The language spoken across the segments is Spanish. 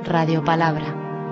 Radio Palabra.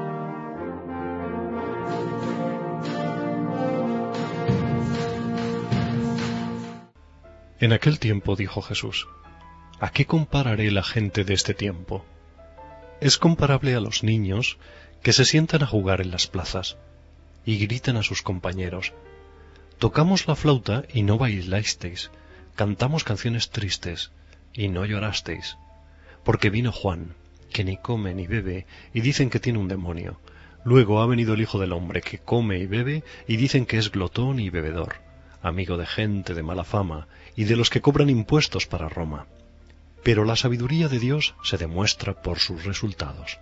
En aquel tiempo dijo Jesús: ¿A qué compararé la gente de este tiempo? Es comparable a los niños que se sientan a jugar en las plazas y gritan a sus compañeros: tocamos la flauta y no bailasteis, cantamos canciones tristes y no llorasteis. Porque vino Juan, que ni come ni bebe, y dicen que tiene un demonio. Luego ha venido el Hijo del Hombre, que come y bebe, y dicen que es glotón y bebedor, amigo de gente de mala fama, y de los que cobran impuestos para Roma. Pero la sabiduría de Dios se demuestra por sus resultados.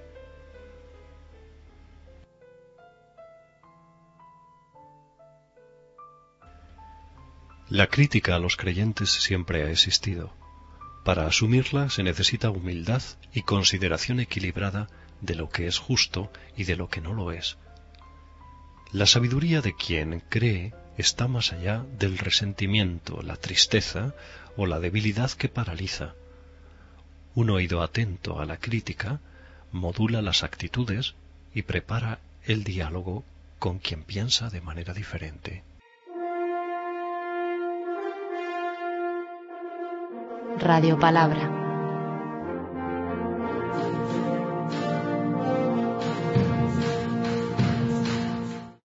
La crítica a los creyentes siempre ha existido. Para asumirla se necesita humildad y consideración equilibrada de lo que es justo y de lo que no lo es. La sabiduría de quien cree está más allá del resentimiento, la tristeza o la debilidad que paraliza. Un oído atento a la crítica modula las actitudes y prepara el diálogo con quien piensa de manera diferente. Radio Palabra.